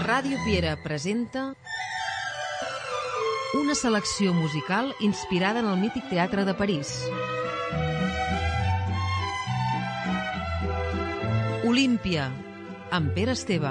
Ràdio Piera presenta una selecció musical inspirada en el mític teatre de París. Olímpia, amb Pere Esteve.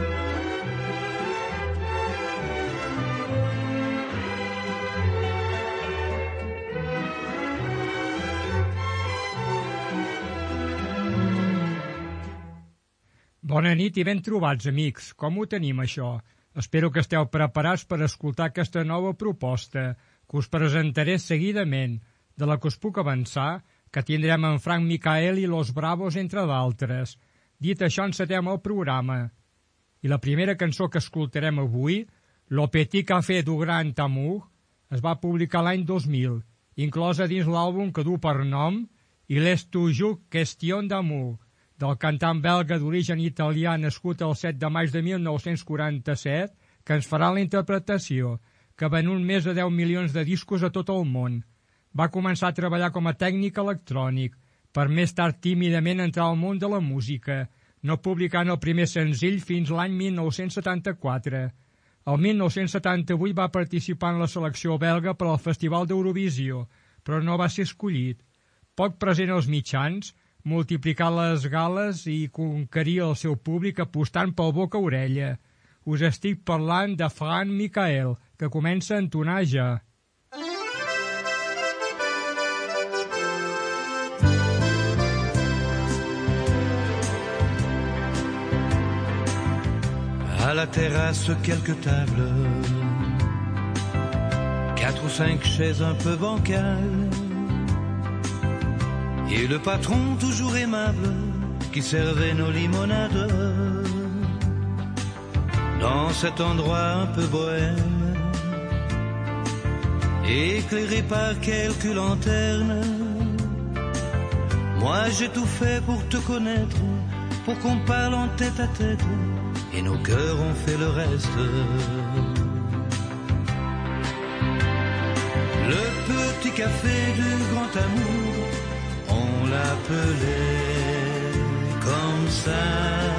Bona nit i ben trobats, amics. Com ho tenim, això? Espero que esteu preparats per escoltar aquesta nova proposta que us presentaré seguidament, de la que us puc avançar que tindrem en Frank Michael i Los Bravos, entre d'altres. Dit això, encetem el programa. I la primera cançó que escoltarem avui, Le Petit Café du Grand Amour, es va publicar l'any 2000, inclosa dins l'àlbum que du per nom Il est toujours question d'amour, del cantant belga d'origen italià nascut el 7 de maig de 1947, que ens farà la interpretació, que ha venut més de 10 milions de discos a tot el món. Va començar a treballar com a tècnic electrònic, per més tard tímidament entrar al món de la música, no publicant el primer senzill fins l'any 1974. El 1978 va participar en la selecció belga per al Festival d'Eurovisió, però no va ser escollit. Poc present als mitjans, multiplicar les gales i conquerir el seu públic apostant pel boca-orella. Us estic parlant de Frank Michael, que comença a entonar ja. À la terrasse, quelques tables, 4 ou 5 chaises un peu bancales, et le patron toujours aimable qui servait nos limonades. Dans cet endroit un peu bohème, éclairé par quelques lanternes, moi j'ai tout fait pour te connaître, pour qu'on parle en tête à tête, et nos cœurs ont fait le reste. Le petit café du grand amour, on l'appelait comme ça.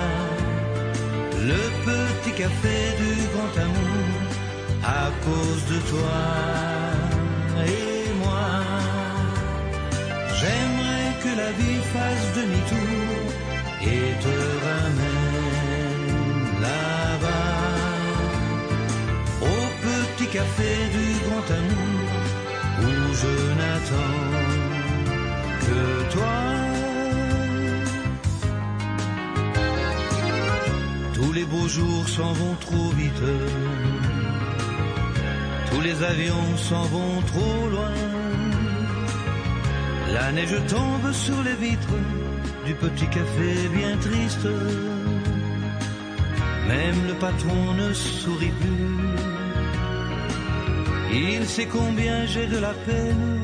Le petit café du grand amour, à cause de toi et moi. J'aimerais que la vie fasse demi-tour et te ramène là-bas, au petit café du grand amour, où je n'attends que toi. Tous les beaux jours s'en vont trop vite, tous les avions s'en vont trop loin. La neige tombe sur les vitres du petit café bien triste. Même le patron ne sourit plus. Il sait combien j'ai de la peine.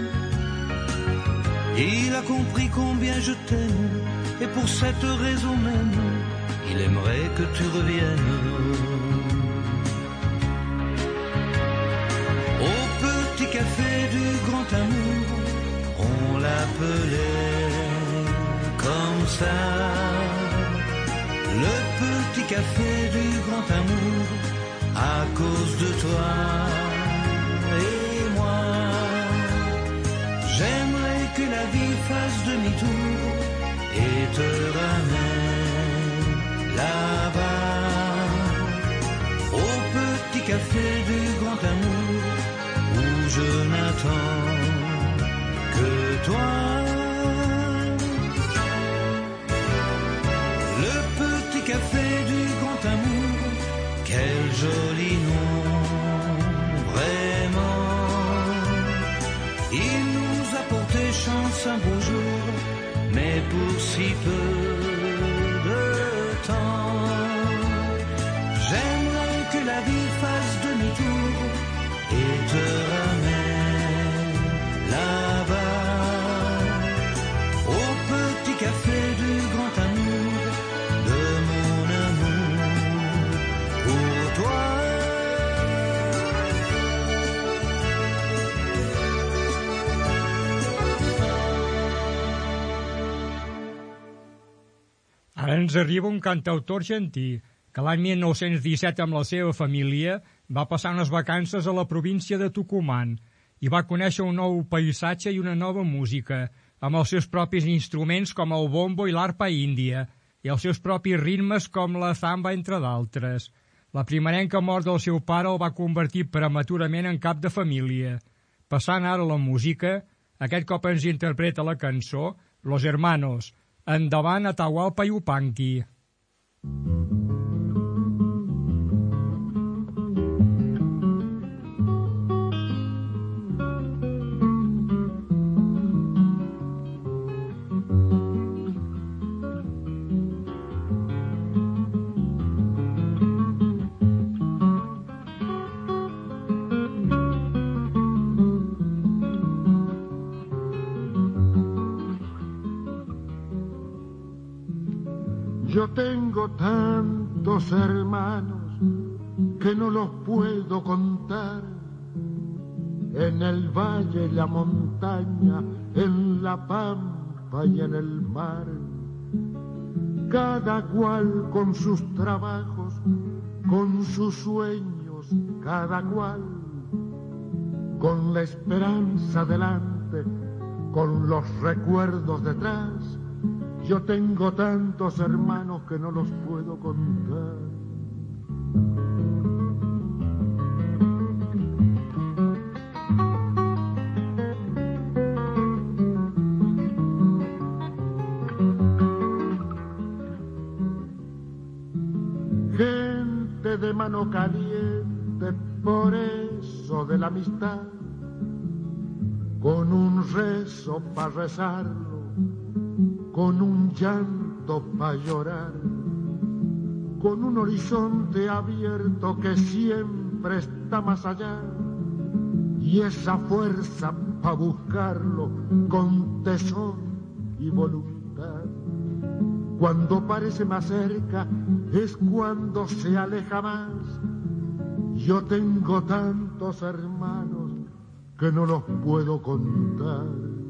Il a compris combien je t'aime, et pour cette raison même, il aimerait que tu reviennes. Au petit café du grand amour, on l'appelait comme ça. Le petit café du grand amour, à cause de toi et moi. J'aimerais que la vie fasse demi-tour et te ramène là-bas, au petit café du grand amour, où je n'attends que toi. Le petit café du grand amour, quel joli nom, vraiment. Il nous a porté chance un beau jour, mais pour si peu de temps. J'aimerais que la vie fasse demi-tour et te ramène là-bas, au petit café du grand amour, de mon amour pour toi. Ara ens arriba un cantautor argentí que l'any 1917 amb la seva família va passar unes vacances a la província de Tucumán i va conèixer un nou paisatge i una nova música, amb els seus propis instruments com el bombo i l'arpa índia, i els seus propis ritmes com la zamba, entre d'altres. La primerenca mort del seu pare el va convertir prematurament en cap de família. Passant ara a la música, aquest cop ens interpreta la cançó Los Hermanos, endavant Atahualpa Yupanqui. Yo tengo tantos hermanos que no los puedo contar, en el valle y la montaña, en la pampa y en el mar, cada cual con sus trabajos, con sus sueños, cada cual con la esperanza delante, con los recuerdos detrás. Yo tengo tantos hermanos que no los puedo contar. Gente de mano caliente, por eso de la amistad, con un rezo para rezarlo, con un llanto para llorar, con un horizonte abierto que siempre está más allá, y esa fuerza para buscarlo con tesón y voluntad. Cuando parece más cerca es cuando se aleja más. Yo tengo tantos hermanos que no los puedo contar.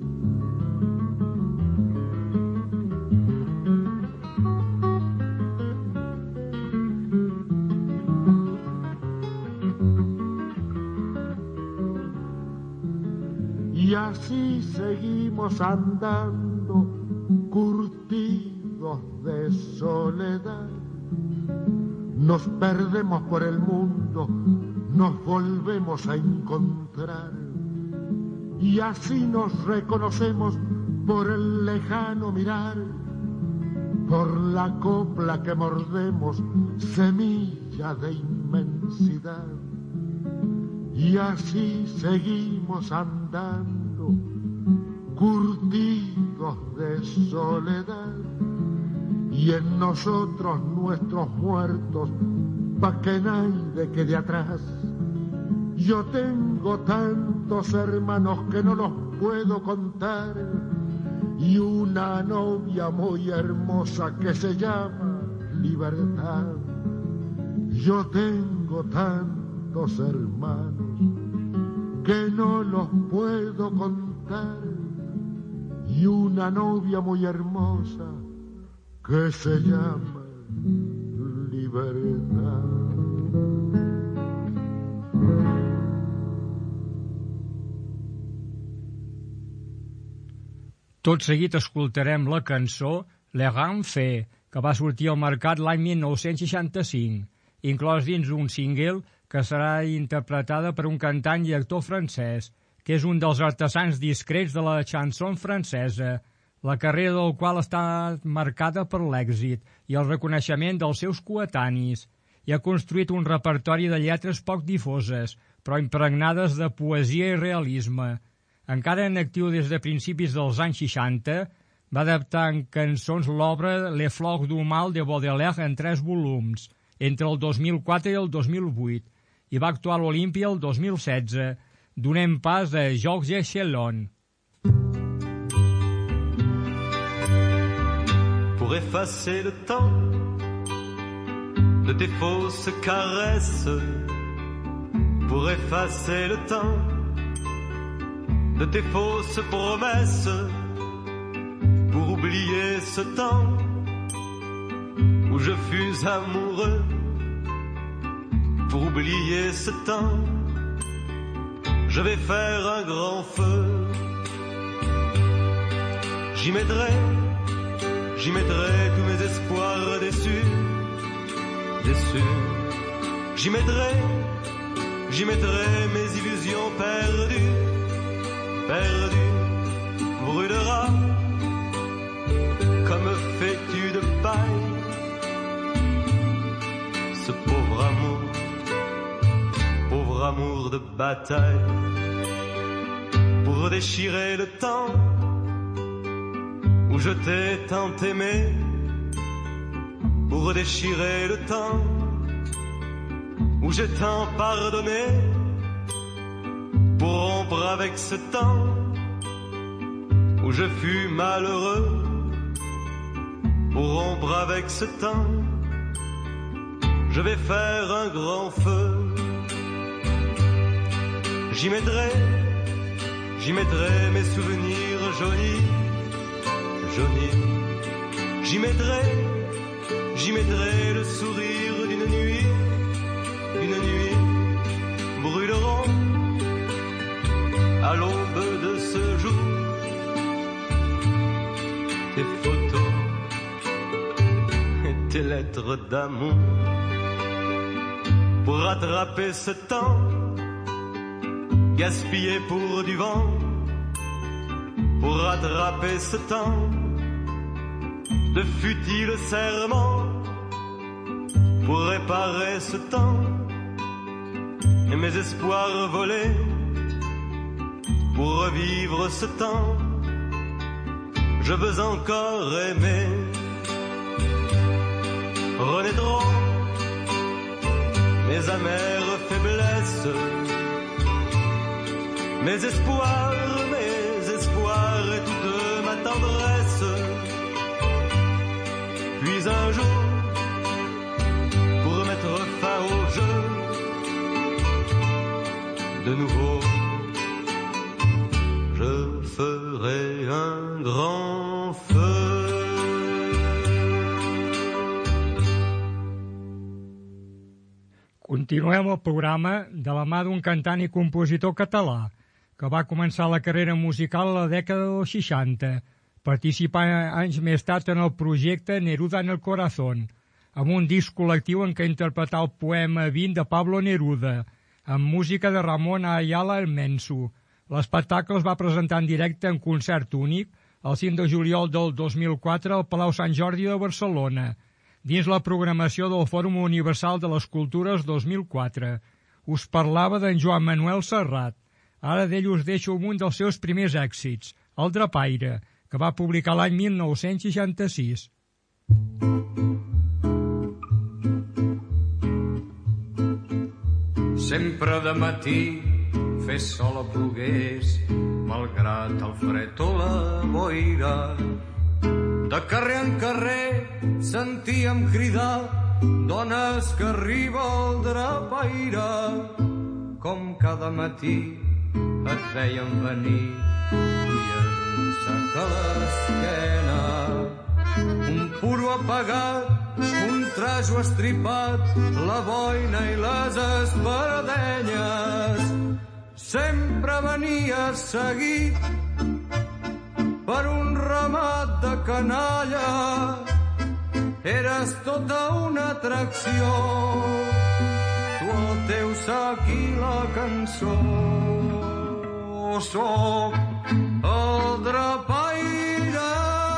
Y así seguimos andando, curtidos de soledad. Nos perdemos por el mundo, nos volvemos a encontrar. Y así nos reconocemos por el lejano mirar, por la copla que mordemos, semilla de inmensidad. Y así seguimos andando, curtidos de soledad, y en nosotros nuestros muertos, pa' que nadie quede atrás. Yo tengo tantos hermanos que no los puedo contar, y una novia muy hermosa que se llama Libertad. Yo tengo tantos hermanos que no los puedo contar, y una novia muy hermosa que se llama Libertad. Tot seguit escoltarem la cançó Le Grand Fée, que va sortir al mercat l'any 1965, inclòs dins un single que serà interpretada per un cantant i actor francès, que és un dels artesans discrets de la chanson francesa, la carrera del qual està marcada per l'èxit i el reconeixement dels seus coetanis, i ha construït un repertori de lletres poc difoses, però impregnades de poesia i realisme. Encara en actiu des de principis dels anys 60, va adaptar en cançons l'obra Les Fleurs du Mal de Baudelaire en 3 volums, entre el 2004 i el 2008, i va actuar a l'Olímpia el 2016. Donem pas a Georges Chelon. Pour effacer le temps de tes fausses caresses, pour effacer le temps de tes fausses promesses, pour oublier ce temps où je fus amoureux pour oublier ce temps. Je vais faire un grand feu. J'y mettrai tous mes espoirs déçus. J'y mettrai mes illusions perdues. Brûlera comme fétu de paille ce pauvre amour de bataille. Pour déchirer le temps où je t'ai tant aimé, pour déchirer le temps où j'ai tant pardonné, pour rompre avec ce temps où je fus malheureux, pour rompre avec ce temps, je vais faire un grand feu. J'y mettrai mes souvenirs jaunis. J'y mettrai le sourire d'une nuit brûleront à l'aube de ce jour. Tes photos et tes lettres d'amour pour rattraper ce temps gaspillé pour du vent, pour rattraper ce temps de futiles serments, pour réparer ce temps et mes espoirs volés, pour revivre ce temps, je veux encore aimer. Renaîtront mes amères faiblesses, mes espoirs et toute ma tendresse. Puis un jour, pour mettre fin au jeu, de nouveau, je ferai un grand feu. Continuem el programa de la mà d'un cantant i compositor català que va començar la carrera musical a la dècada dels 60, participant anys més tard en el projecte Neruda en el Corazón, amb un disc col·lectiu en què interpretà el poema 20 de Pablo Neruda, amb música de Ramon Ayala el Menso. L'espectacle es va presentar en directe en concert únic el 5 de juliol del 2004 al Palau Sant Jordi de Barcelona, dins la programació del Fòrum Universal de les Cultures 2004. Us parlava d'en Joan Manuel Serrat. Ara d'ell us deixo un dels seus primers èxits, El Drapaire, que va publicar l'any 1966. Sempre de matí fes sol o plogués, malgrat el fred o la boira. De carrer en carrer sentíem cridar dones que arriba el drapaire. Com cada matí et veiem venir, duient-se a l'esquena. Un puro apagat, un trajo estripat, la boina i les espardenyes. Sempre venies seguit per un ramat de canalla. Eres tota una atracció, tu el teu sac i la cançó. Soc el drapaire,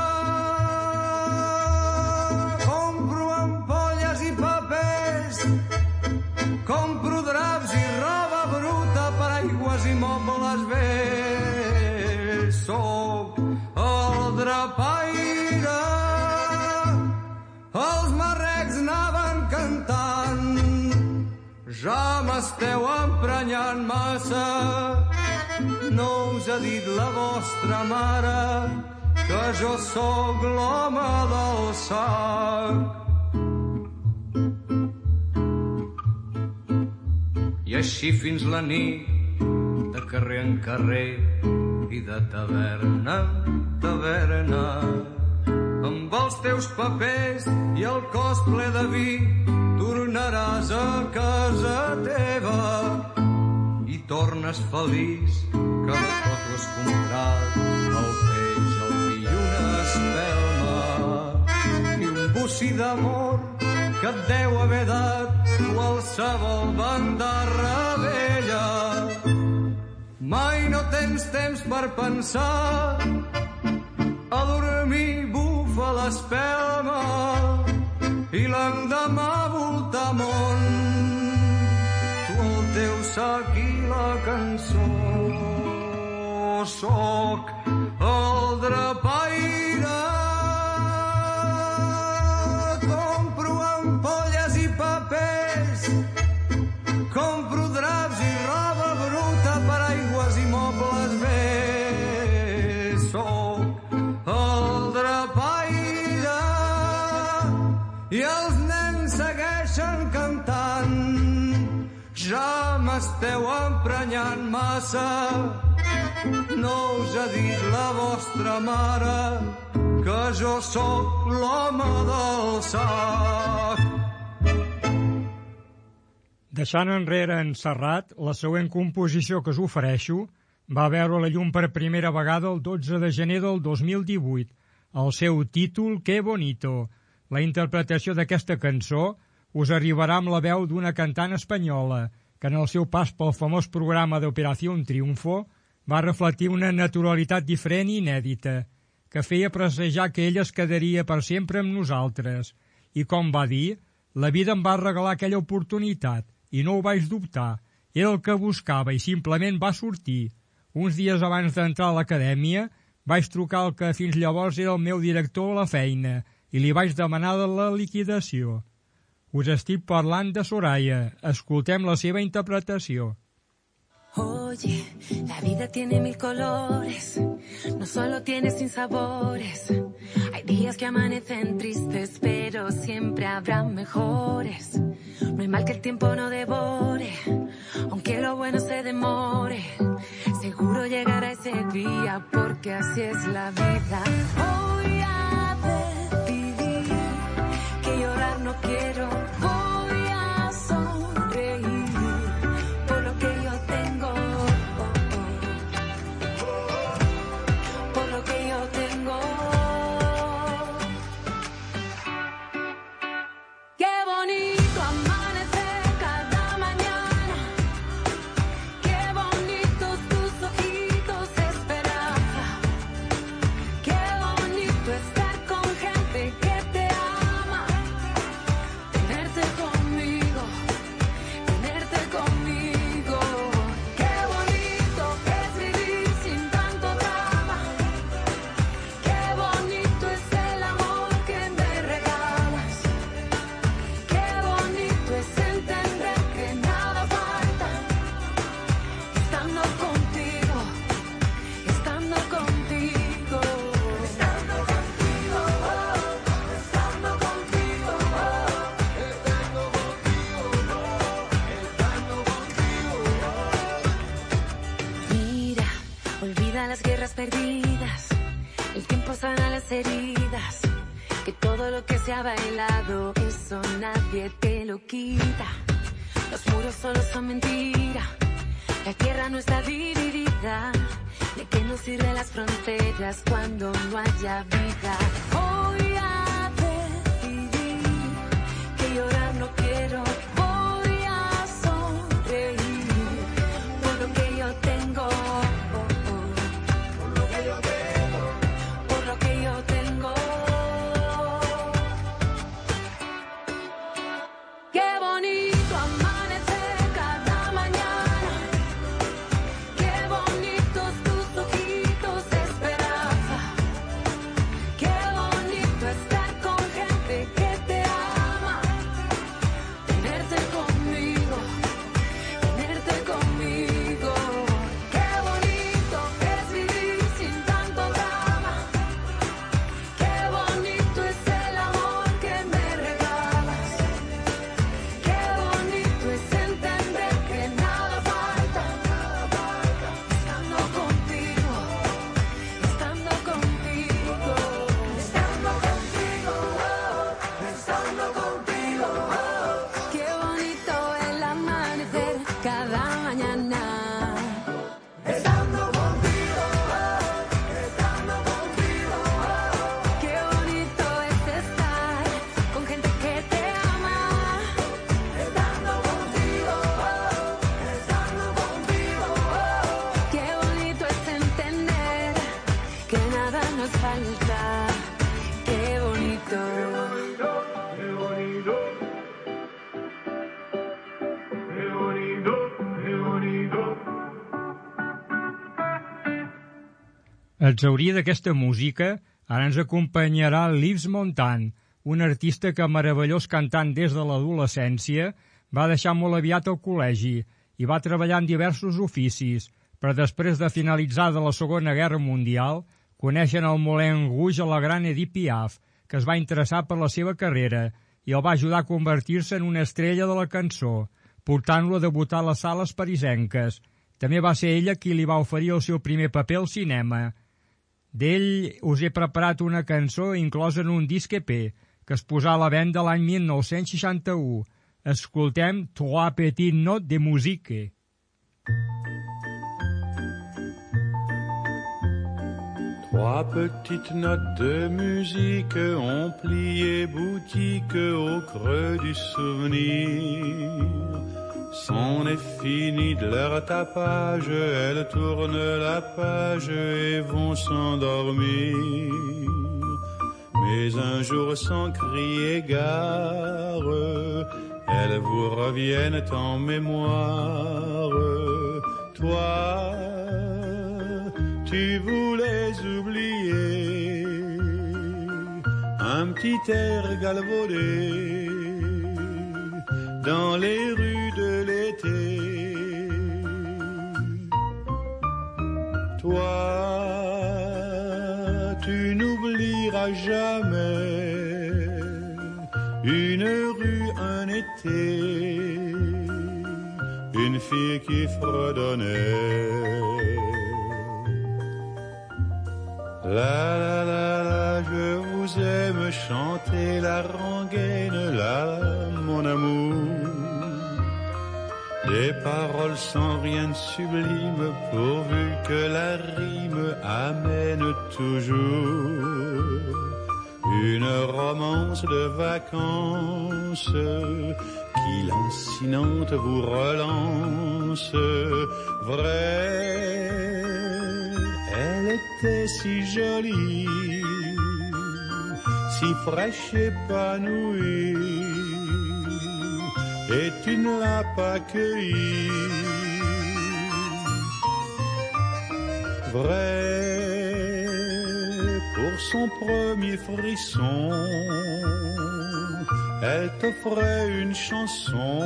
compro ampolles i papers, compro draps i roba bruta, paraigües i mobles vells. Soc el drapaire, els marrecs anaven cantant, ja m'esteu emprenyant massa. No us ha dit la vostra mare que jo sóc l'home del sac. I així fins la nit, de carrer en carrer i de taverna en taverna, amb els teus papers i el cos ple de vi, tornem tornaràs a casa teva i tornes feliç que amb tot ho has comprat, el peix, el vi i una espelma i un bocí d'amor que et deu haver dat qualsevol bandarra vella. Mai no tens temps per pensar, a dormir bufa l'espelma i l'endemà volta món. Tu el teu sac i la cançó. Soc el drapaire, compro ampolles i papers, compro draps i roba bruta, paraigües i mobles vells. Soc el drapaire i els nens segueixen cantant. Ja m'esteu emprenyant massa, no us ha dit la vostra mare que jo sóc l'home del sac. Deixant enrere en Serrat, la següent composició que us ofereixo va veure la llum per primera vegada el 12 de gener del 2018. El seu títol, Qué bonito. La interpretació d'aquesta cançó us arribarà amb la veu d'una cantant espanyola que en el seu pas pel famós programa d'Operación Triunfo va reflectir una naturalitat diferent i inèdita, que feia presagiar que ella es quedaria per sempre amb nosaltres. I com va dir, la vida em va regalar aquella oportunitat i no ho vaig dubtar. Era el que buscava i simplement va sortir. Uns dies abans d'entrar a l'acadèmia vaig trucar al que fins llavors era el meu director a la feina i li vaig demanar la liquidació. Us estic parlant de Soraya. Escoltem la seva interpretació. Oye, la vida tiene mil colores, no solo tiene sinsabores. Hay días que amanecen tristes, pero siempre habrá mejores. No hay mal que el tiempo no devore, aunque lo bueno se demore. Seguro llegará ese día, porque así es la vida. Voy a decidir que llorar no quiero. Voy a sonreír por lo que yo tengo, por lo que yo tengo. Qué bonito amanecer cada mañana, qué bonitos tus ojitos de esperanza, qué bonito estar con gente que te ama, tenerte conmigo, qué bonito es vivir sin tanto drama, qué bonito es el amor que me regalas, qué bonito es entender que nada falta, estando contigo, estando contigo, estando contigo, estando contigo, estando contigo. Mira, olvida las guerras perdidas, el tiempo sana las heridas, que todo lo que se ha bailado, eso nadie te lo quita. Los muros solo son mentira, la tierra no está dividida. ¿De qué nos sirven las fronteras cuando no haya vida? Voy a decidir que llorar no quiero. Voy a sonreír por lo que yo tengo, por lo que yo tengo, por lo que yo tengo. Qué bonito amanecer cada mañana, qué bonitos tus ojitos de esperanza, qué bonito Exhaurit d'aquesta música, ara ens acompanyarà Lives Montan, un artista que, meravellós cantant des de l'adolescència, va deixar molt aviat el col·legi i va treballar en diversos oficis, però després de finalitzar de la Segona Guerra Mundial, coneixen el Moulin Rouge a la gran Edith Piaf, que es va interessar per la seva carrera i el va ajudar a convertir-se en una estrella de la cançó, portant-lo a debutar a les sales parisenques. També va ser ella qui li va oferir el seu primer paper al cinema. D'ell us he preparat una cançó inclosa en un disc EP, que es posà a la venda l'any 1961. Escoltem Trois petites notes de musique. Trois petites notes de musique ont plié boutique au creux du souvenir. C'en est fini de leur tapage, elles tournent la page et vont s'endormir. Mais un jour sans crier gare, elles vous reviennent en mémoire. Toi, tu voulais oublier un petit air galvaudé dans les rues de l'été. Toi, tu n'oublieras jamais une rue, un été, une fille qui fredonnait. La la la la, je vous aime chanter la rengaine, la mon amour. Des paroles sans rien de sublime, pourvu que la rime amène toujours une romance de vacances qui lancinante vous relance. Vrai, elle était si jolie, si fraîche épanouie, et tu ne l'as pas cueillie. Vrai, pour son premier frisson, elle t'offrait une chanson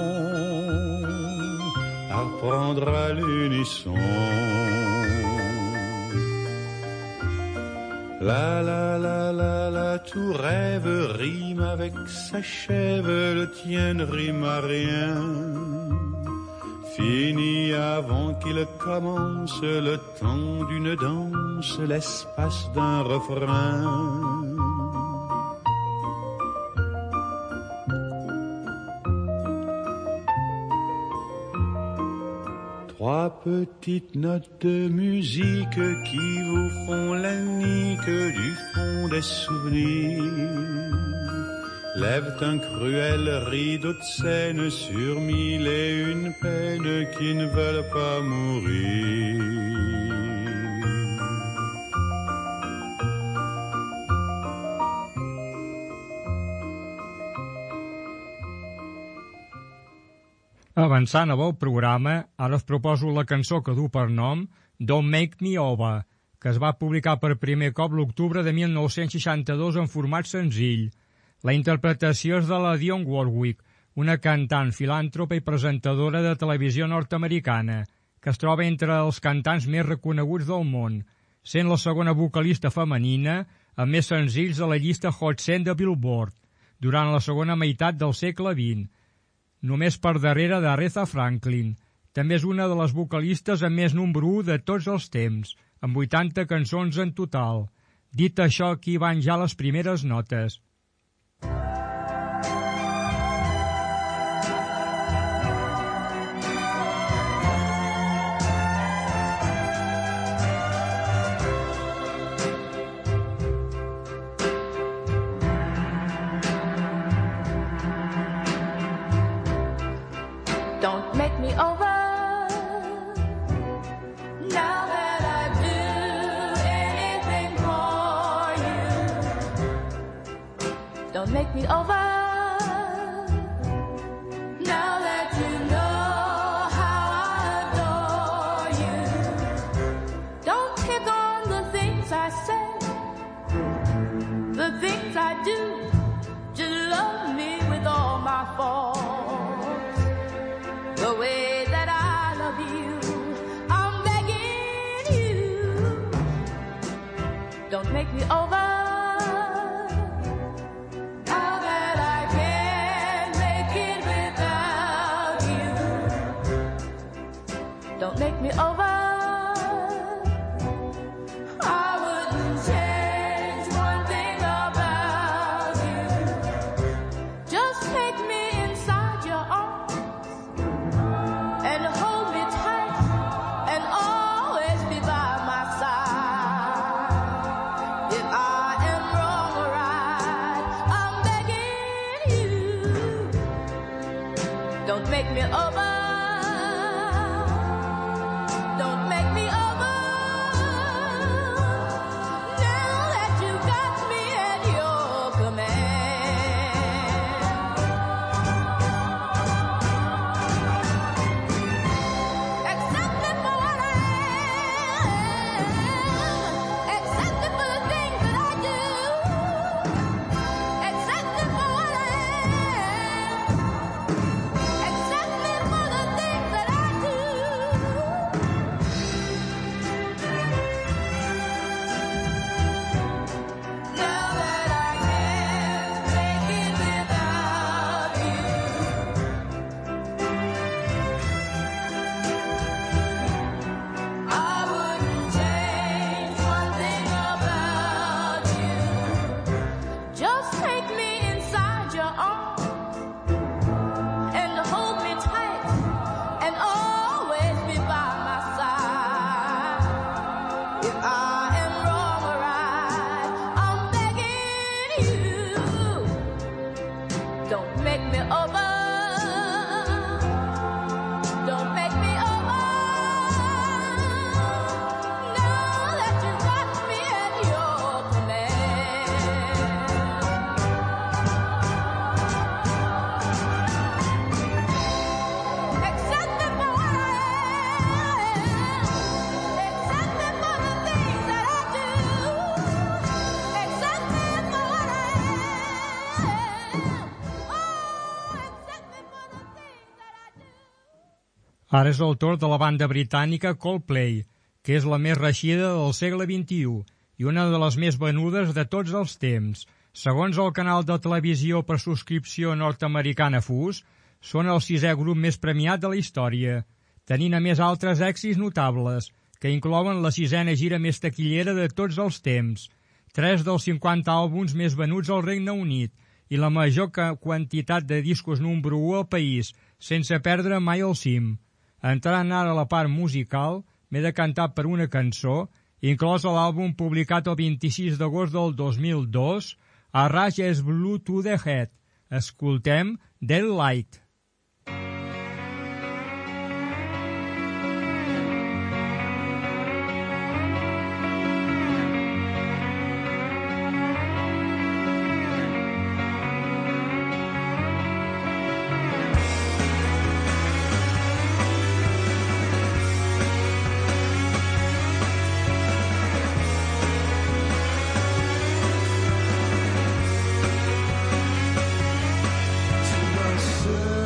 à reprendre à l'unisson. La la la la la, tout rêve rime avec s'achève, le tien ne rime à rien. Fini avant qu'il commence le temps d'une danse, l'espace d'un refrain. Trois petites notes de musique qui vous font la nique du fond des souvenirs, lèvent un cruel rideau de scène sur mille et une peines qui ne veulent pas mourir. Avançant a el programa, ara us proposo la cançó que du per nom Don't Make Me Over, que es va publicar per primer cop l'octubre de 1962 en format senzill. La interpretació és de la Dionne Warwick, una cantant, filàntropa i presentadora de televisió nord-americana, que es troba entre els cantants més reconeguts del món, sent la segona vocalista femenina amb més senzills a la llista Hot 100 de Billboard, durant la segona meitat del segle XX, només per darrere d'Aretha Franklin. També és una de les vocalistes amb més número 1 de tots els temps, amb 80 cançons en total. Dit això, aquí van ja les primeres notes. Don't make me over. Now that I do anything for you. Don't make me over. Now that you know how I adore you. Don't pick on the things I my faults. The way that I love you, I'm begging you, don't make me over. Now that I can't make it without you, don't make me over. Don't make me over. Don't make me over. Now that you got me at your command. Accept me for what I am. Accept me for the things that I do. Accept me for what I am. Accept me for the things that I do. Now that I can't make it without you, I wouldn't change one thing about you. Just take me inside your arms and hold me tight and always be by my side. If I am wrong or right, I'm begging you, don't make me over. Don't make me over. Now that you got me at your command. Accept me for what I am. Accept me for the things that I do. Accept me for what I am. Oh, accept me for the things that I do. Ara és el torn de la banda britànica Coldplay, que és la més reeixida del segle XXI i una de les més venudes de tots els temps. Segons el canal de televisió per subscripció nord-americana FUS, són el 6è grup més premiat de la història, tenint a més altres èxits notables, que inclouen la 6a gira més taquillera de tots els temps, 3 dels 50 àlbums més venuts al Regne Unit i la major quantitat de discos número 1 al país, sense perdre mai el cim. Entrant ara a la part musical, m'he de cantar per una cançó, inclosa a l'àlbum publicat el 26 d'agost del 2002, A Rush is Blue to the Head. Escoltem Dead Light. To myself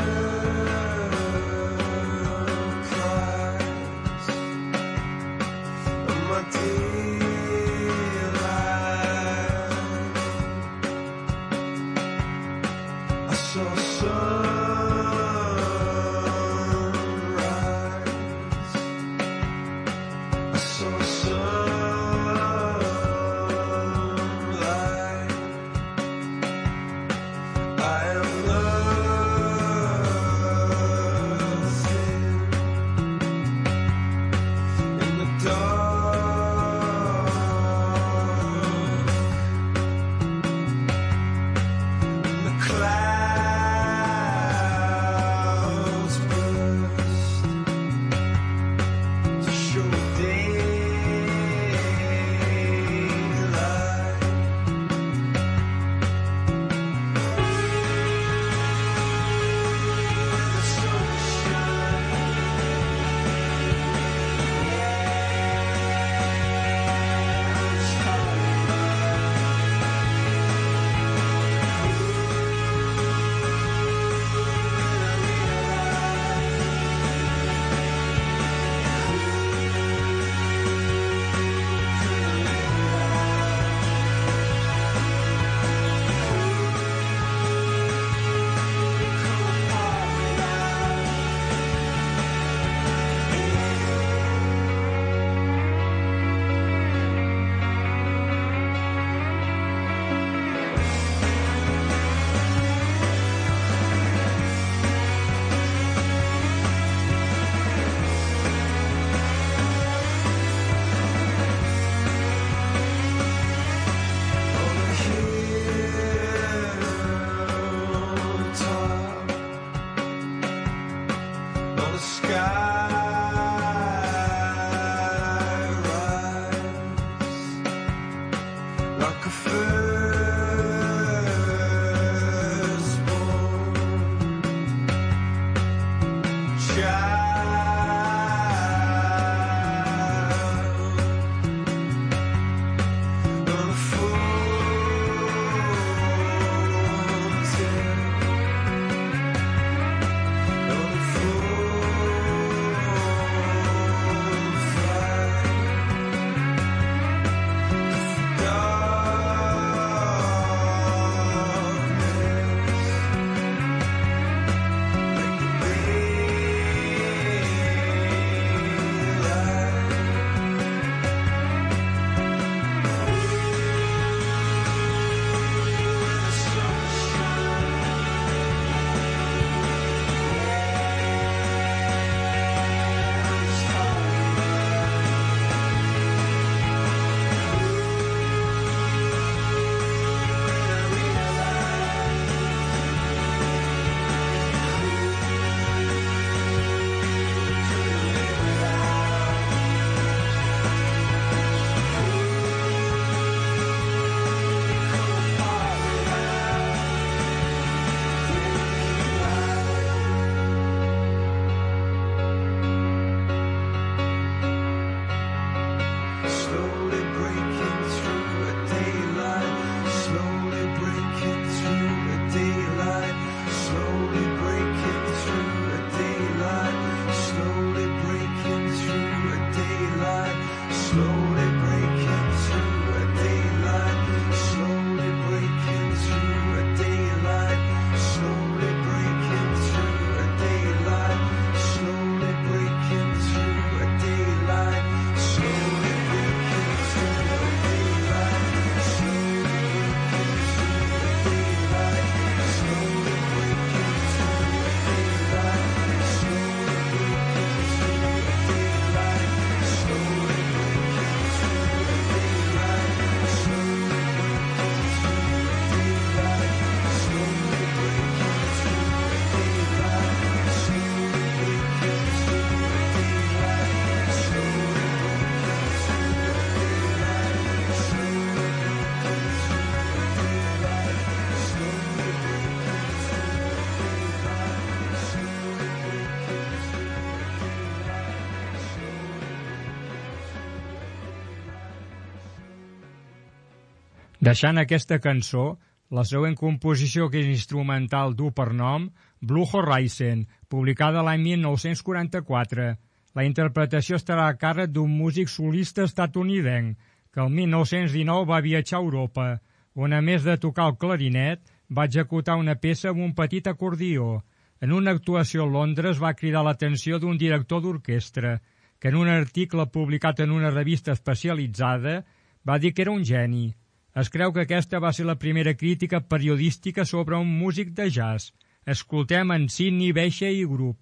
deixant aquesta cançó la següent composició, que és instrumental, du per nom Blue Horizon, publicada l'any 1944. La interpretació estarà a càrrec d'un músic solista estatunidenc que el 1919 va viatjar a Europa, on a més de tocar el clarinet va executar una peça amb un petit acordió. En una actuació a Londres va cridar l'atenció d'un director d'orquestra, que en un article publicat en una revista especialitzada va dir que era un geni. Es creu que aquesta va ser la primera crítica periodística sobre un músic de jazz. Escoltem en Sidney Bechet i grup.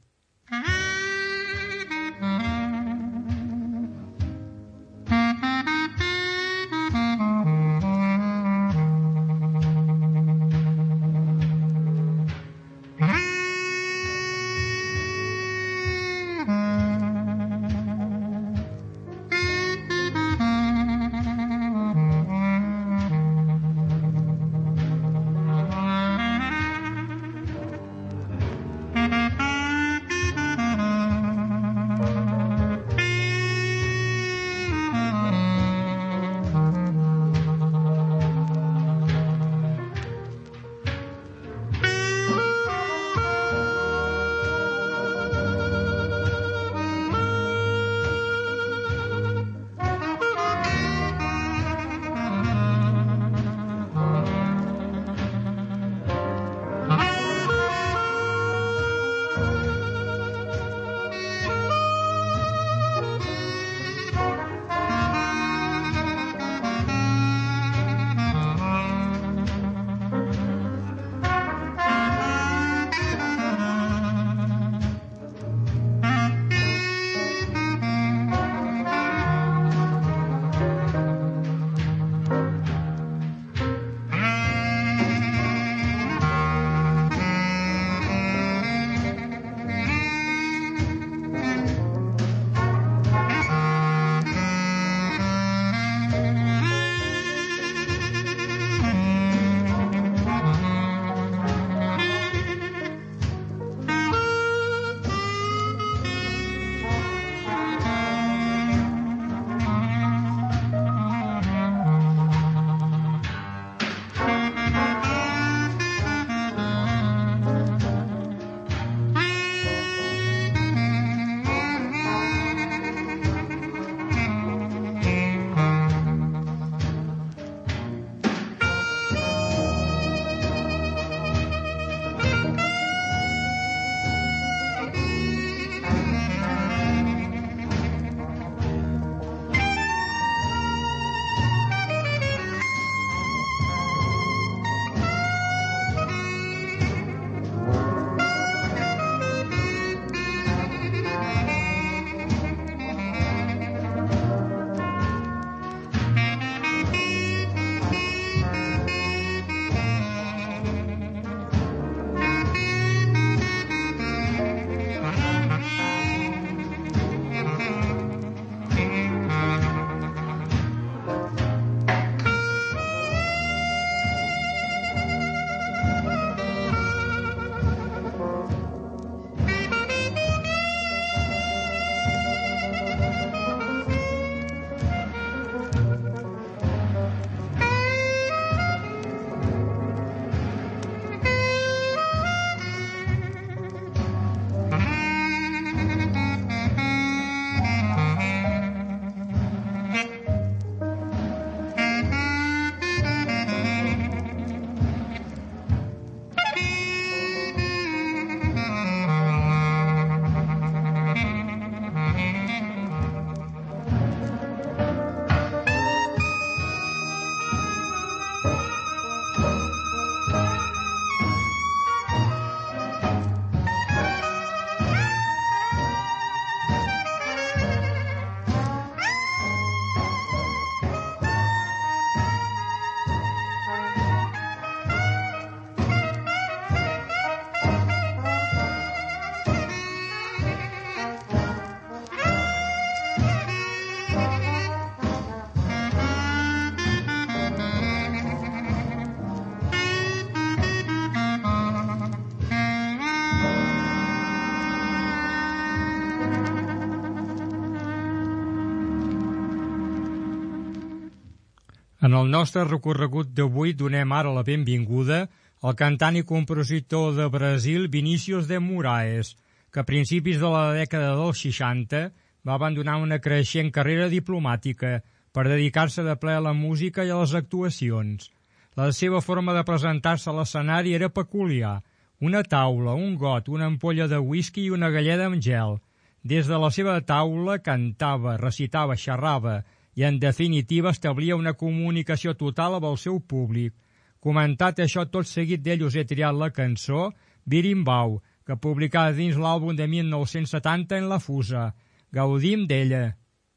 En el nostre recorregut d'avui donem ara la benvinguda al cantant i compositor de Brasil Vinícius de Moraes, que a principis de la dècada dels 60 va abandonar una creixent carrera diplomàtica per dedicar-se de ple a la música i a les actuacions. La seva forma de presentar-se a l'escenari era peculiar. Una taula, un got, una ampolla de whisky i una galleda amb gel. Des de la seva taula cantava, recitava, xerrava i, en definitiva, establia una comunicació total amb el seu públic. Comentat això, tot seguit d'ell us he triat la cançó Birimbau, que publicada dins l'àlbum de 1970 en la Fusa. Gaudim d'ella.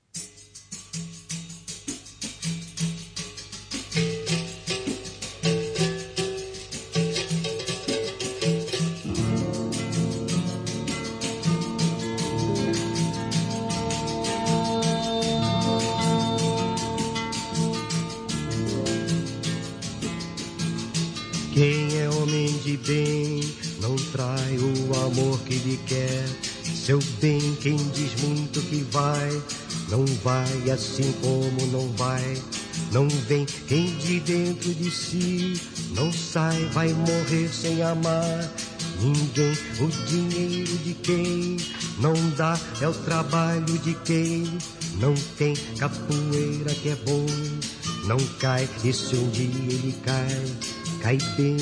Quem é homem de bem não trai o amor que lhe quer. Seu bem, quem diz muito que vai, não vai assim como não vai. Não vem quem de dentro de si não sai, vai morrer sem amar ninguém. O dinheiro de quem não dá é o trabalho de quem não tem. Capoeira que é bom não cai, e se um dia ele cai, cai bem.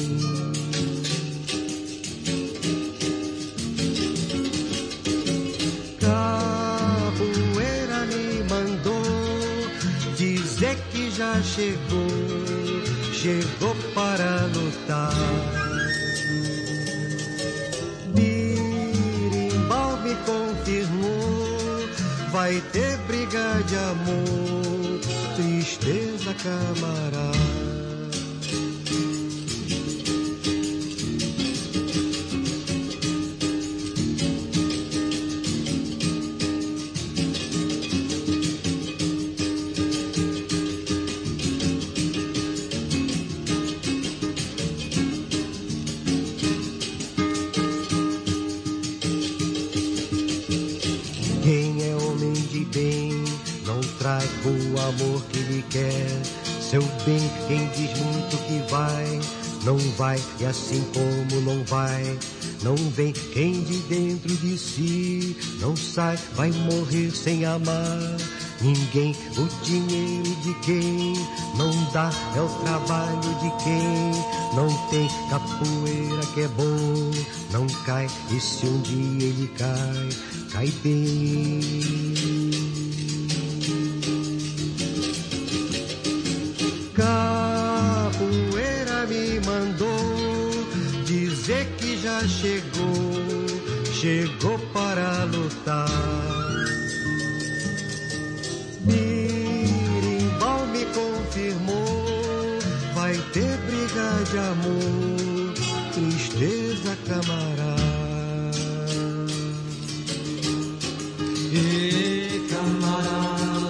Capoeira me mandou dizer que já chegou para lutar. Birimbau me confirmou, vai ter briga de amor, tristeza camarada. O amor que lhe quer, seu bem, quem diz muito que vai, não vai, e assim como não vai, não vem quem de dentro de si não sai, vai morrer sem amar ninguém. O dinheiro de quem não dá é o trabalho de quem não tem. Capoeira que é bom não cai, e se um dia ele cai, cai bem. Capoeira me mandou dizer que já chegou para lutar. Birimbau me confirmou, vai ter briga de amor, tristeza camarada. E camarada.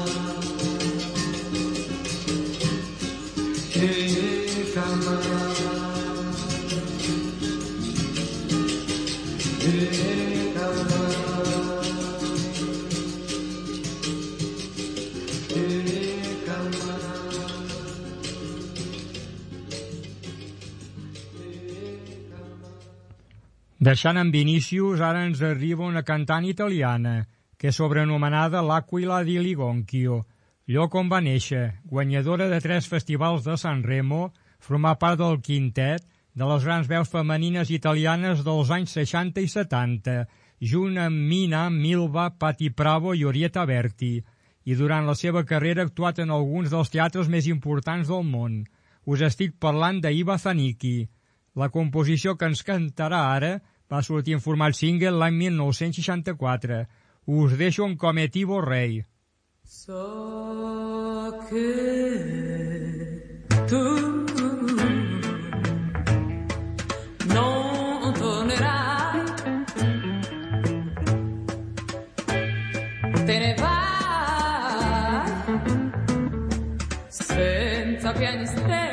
Deixant en Vinícius, ara ens arriba una cantant italiana, que és sobrenomenada l'Aquila di Ligonchio, lloc on va néixer, guanyadora de 3 festivals de Sanremo, formar part del quintet de les grans veus femenines italianes dels anys 60 i 70, junt amb Mina, Milva, Patti Bravo i Orietta Berti, i durant la seva carrera ha actuat en alguns dels teatres més importants del món. Us estic parlant d'Iva Zanicchi. La composició que ens cantarà ara va sortir en format single l'any 1964. Us deixo en Come ti vorrei. So che tu non tornerai, te ne vai senza pianistei.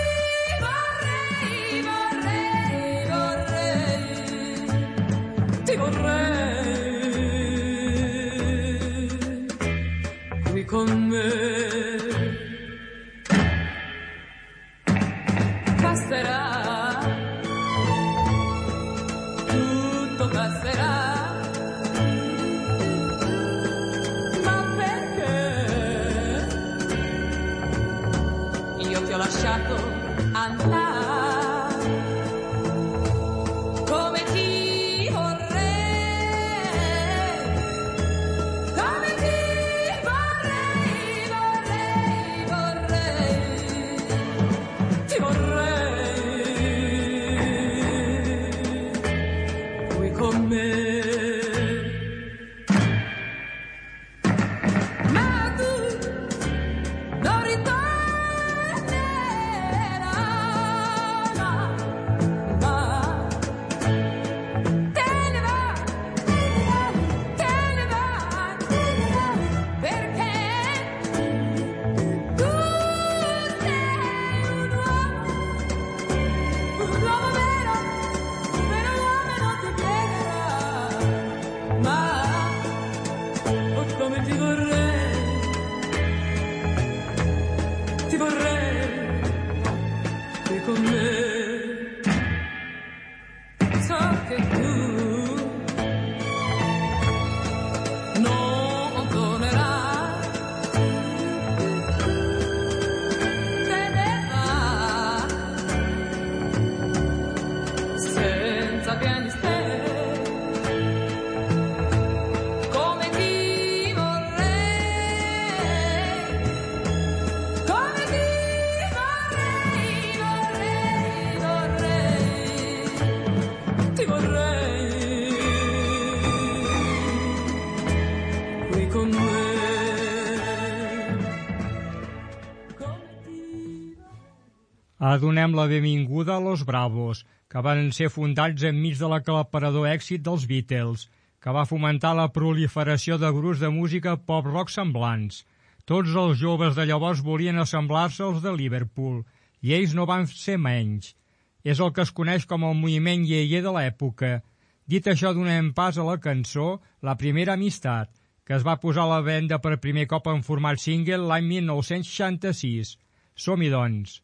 Ti ho lasciato andare. Come ti vorrei, come ti vorrei, ti vorrei qui con me. Donem la benvinguda a Los Bravos, que van ser fundats enmig de l'aclaparador èxit dels Beatles, que va fomentar la proliferació de grups de música pop-rock semblants. Tots els joves de llavors volien assemblar-se als de Liverpool, i ells no van ser menys. És el que es coneix com el moviment iaier de l'època. Dit això, donem pas a la cançó La primera amistat, que es va posar a la venda per primer cop en format single l'any 1966. Som-hi, doncs.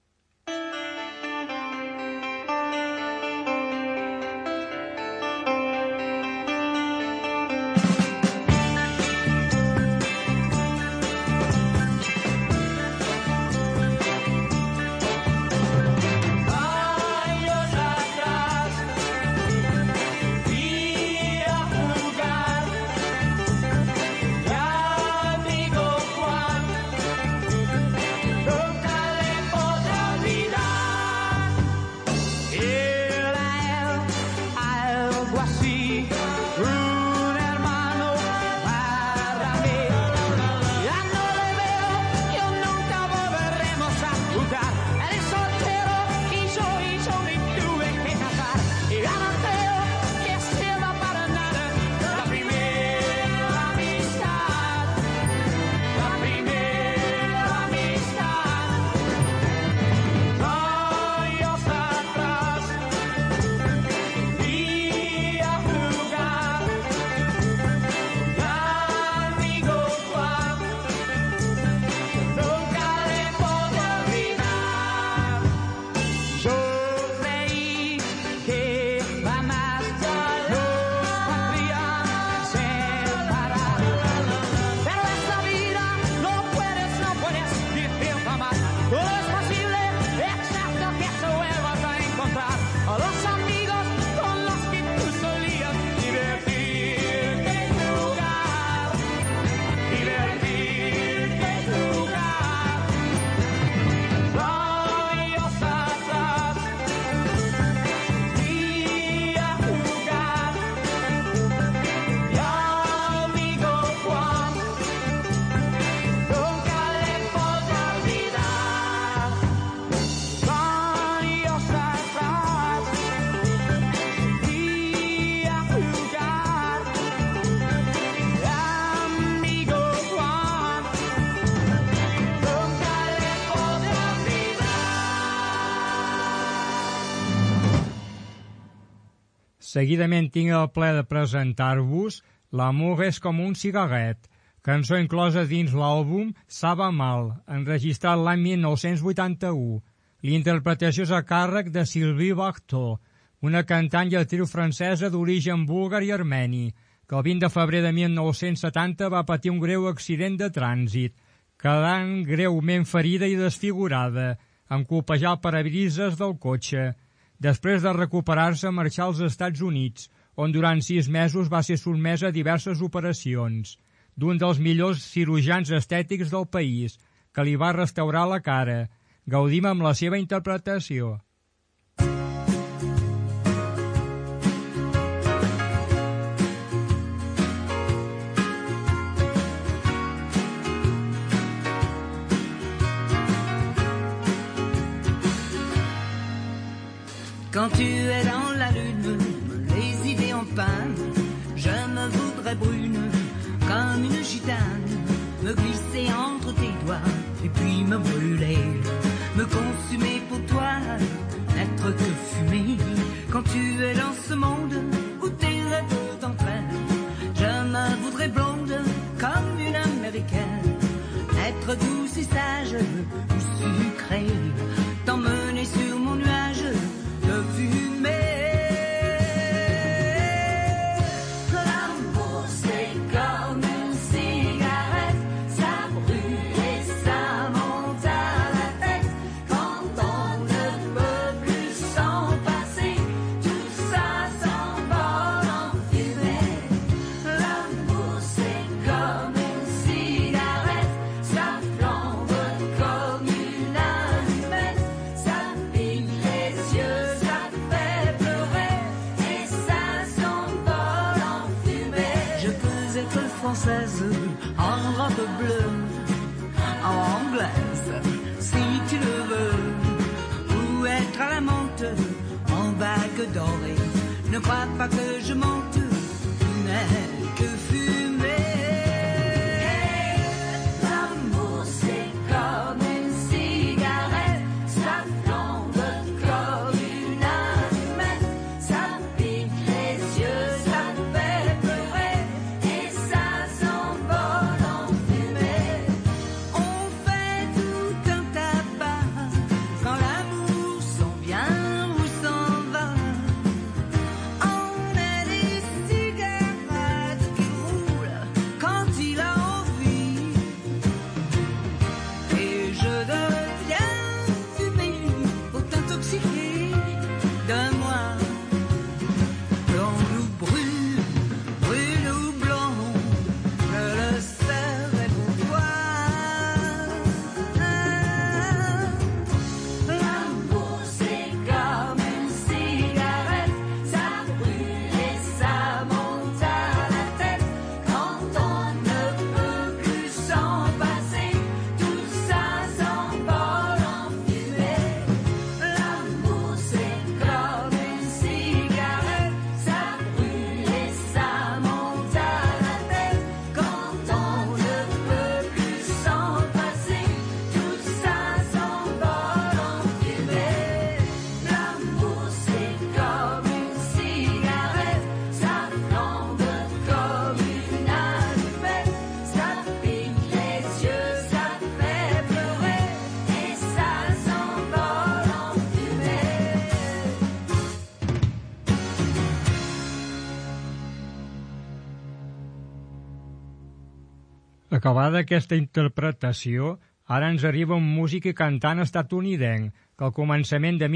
Seguidament tinc el plaer de presentar-vos L'amor és com un cigarret, cançó inclosa dins l'àlbum Saba Mal, enregistrat l'any 1981. L'interpretació és a càrrec de Sylvie Vartan, una cantant i actriu francesa d'origen búlgar i armeni, que el 20 de febrer de 1970 va patir un greu accident de trànsit, quedant greument ferida i desfigurada. en colpejar el parabrises del cotxe. Després de recuperar-se, marxà als Estats Units, on durant 6 mesos va ser sotmès a diverses operacions, d'un dels millors cirurgians estètics del país, que li va restaurar la cara. Gaudim amb la seva interpretació. Quand tu es dans la lune, les idées en panne, je me voudrais brune, comme une gitane, me glisser entre tes doigts, et puis me brûler, me consumer pour toi, n'être que fumée. Quand tu es dans ce monde où tes rêves t'entraînent, je me voudrais blonde, comme une américaine, être douce et sage, ou sucrée, t'emmener sur mon nuage de fumée. L'amour c'est comme une cigarette, ça brûle et ça monte à la tête. Quand on ne peut plus s'en passer, tout ça s'envole en fumée. L'amour c'est comme une cigarette, ça flambe comme une allumette, ça pique les yeux. Française, en robe bleue, en anglaise, si tu le veux, ou être à la menthe, en bague dorée. Ne crois pas que je mente, tu n'es que fumée. L'amour c'est comme une cigarette, ça flambe comme une allumette, ça pique les yeux, ça fait pleurer. Acabada aquesta interpretació, ara ens arriba un músic i cantant estatunidenc que al començament de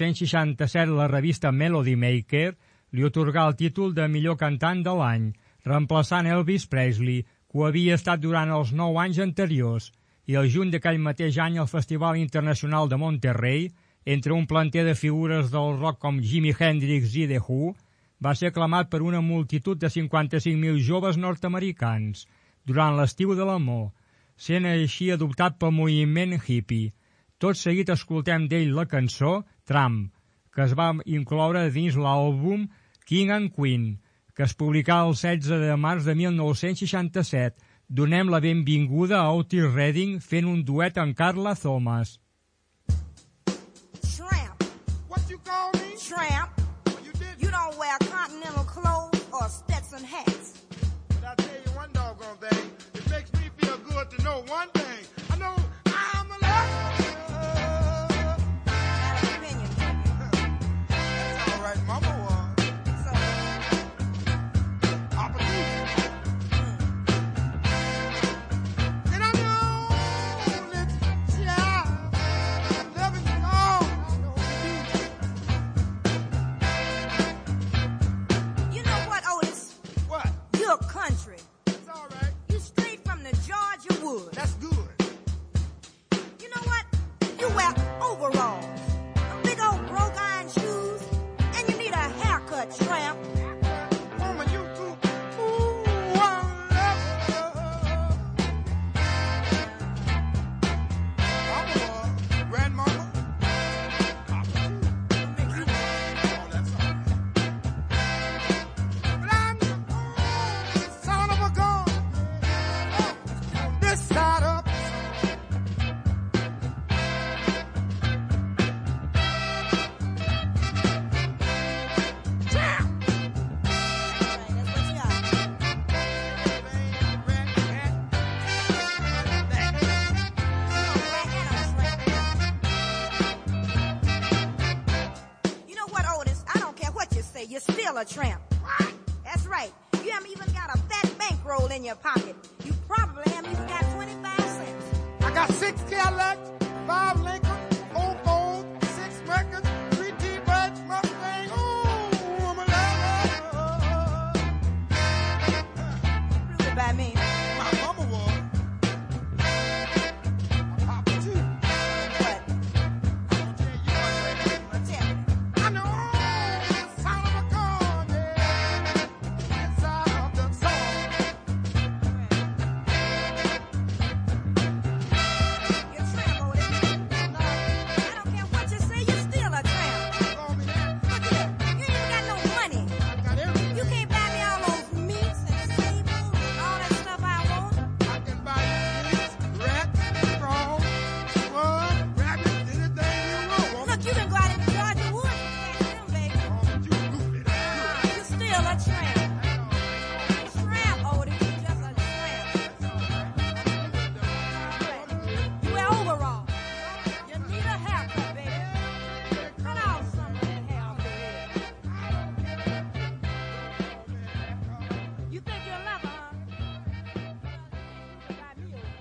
1967 la revista Melody Maker li atorgà el títol de millor cantant de l'any, reemplaçant Elvis Presley, que ho havia estat durant els 9 anys anteriors, i el juny d'aquell mateix any al Festival Internacional de Monterrey, entre un planter de figures del rock com Jimi Hendrix i The Who, va ser aclamat per una multitud de 55.000 joves nord-americans durant l'estiu de l'amor, sent així adoptat pel moviment hippie. Tot seguit escoltem d'ell la cançó Tramp, que es va incloure dins l'àlbum King and Queen, que es publicà el 16 de març de 1967. Donem la benvinguda a Otis Redding fent un duet amb Carla Thomas. Tramp. What you call me? Tramp. Well, you don't wear continental clothes or Stetson hats. But I tell you one doggone thing, it makes me feel good to know one thing. I know I'm a lover. Not an opinion. That's all right, Mama was. And I know that, yeah, loving a tramp. That's right. You haven't even got a fat bankroll in your pocket. You probably haven't even got 25 cents. I got 6 Cadillacs, 5 Lincoln, 4 Ford, 6 Mercury, 3 T-Birds, Mustang. Ooh, I'm a lover. Prove it by me. My mama was. My papa too. What? Tell me. I know the sound of a gun, yeah, inside of the song. You're a tramp, Otis. No, I don't care what you say, you're still a tramp. Call me that. Look here, you ain't even got no money. I got everything. You can't buy me all those meats and sables and all that stuff I want. I can buy you meats, rats, frogs, squirrels, rabbits, anything you want. Look, you can go out in the Georgia woods and catch them, baby. You goofy. You're still a tramp. Tramp, Otis. You're just a tramp. You wear overalls. You need a haircut, baby. Cut off some of that hair off your head. You think you're a lover, huh? Buy me a-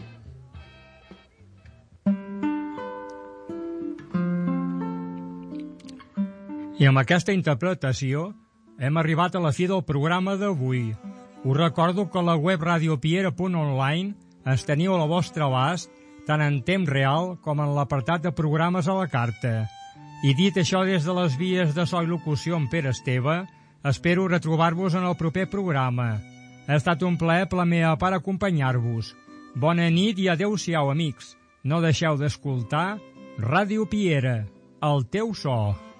I amb aquesta interpretació hem arribat a la fi del programa d'avui. Us recordo que a la web radiopiera.online ens teniu a la vostra abast tant en temps real com en l'apartat de programes a la carta. I dit això des de les vies de so i locució amb Pere Esteve, espero retrobar-vos en el proper programa. Ha estat un plaer per la meva part acompanyar-vos. Bona nit i adeu-siau, amics. No deixeu d'escoltar Ràdio Piera, el teu so.